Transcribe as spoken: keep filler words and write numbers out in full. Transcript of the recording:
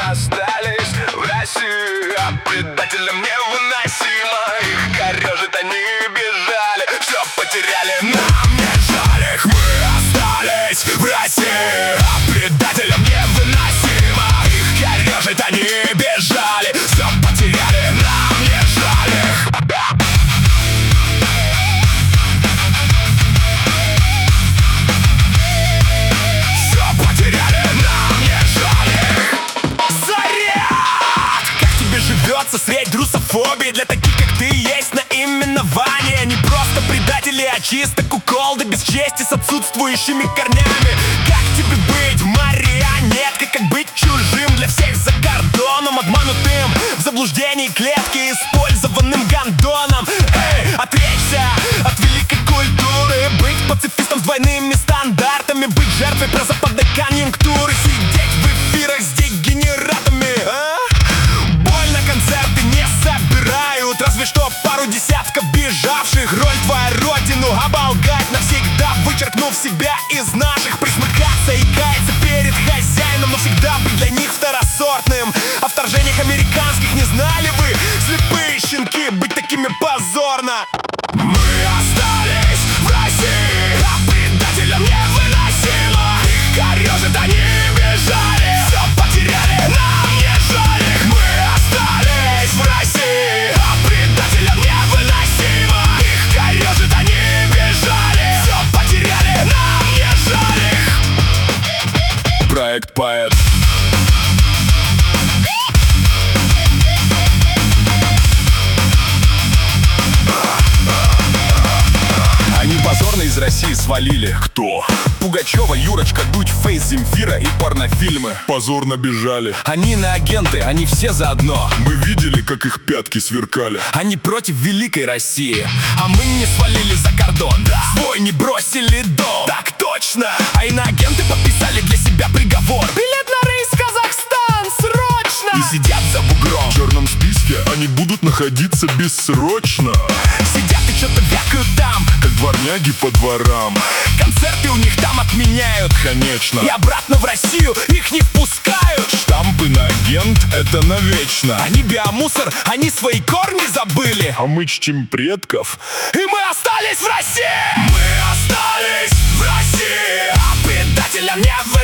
остались в России, а предателям невыносимо. Их корежит, они бежали, все потеряли, нам не жаль их. Мы остались в России, а предателям невыносимо. Их корежит, они бежали, все потеряли, нам не жаль их. Средь русофобии для таких, как ты, есть наименование. Не просто предатели, а чисто куколды без чести с отсутствующими корнями. Как тебе быть марионеткой, как быть чужим для всех за кордоном, обманутым в заблуждении клетки, использованным гондоном? Эй, отречься от великой культуры, быть пацифистом с двойными стандартами, быть жертвой прозападной конъюнктуры, сидеть в эфирах с дегенератами, а? Концерты не собирают, разве что пару десятков бежавших. Роль твоя родину оболгать навсегда, вычеркнув себя из наших. Присмыкаться и каяться перед хозяином, но всегда быть для них второсортным. О вторжениях американских не знали вы, слепые щенки, быть такими позорно. Мы остались в России, а предателям невыносимо. Их корежит, они бежали, все потеряли, нам не жаль их. Мы остались в России, а предателям невыносимо. Их корежит, они бежали, все потеряли, нам не жаль их. Проект Поэт. Они позорно из России свалили. Кто? Пугачева, Юрочка, Дудь, Фейс, Земфира и порнофильмы. Позорно бежали. Они на агенты, они все заодно. Мы видели, как их пятки сверкали. Они против великой России, а мы не свалили за кордон, да. Свой не бросили дом. Так точно. А иноагенты подписали для себя приговор. Билет на рейс в Казахстан срочно. И сидят за бугром. В черном списке они будут находиться бессрочно. Сидят и что-то вякают там, как дворняги по дворам. Концерты у них там отменяют, конечно. И обратно в Россию их не впускают. Штампы на агент — это навечно. Они биомусор, они свои корни забыли. А мы чтим предков, и мы остались в России. Мы остались в России, а предателям не в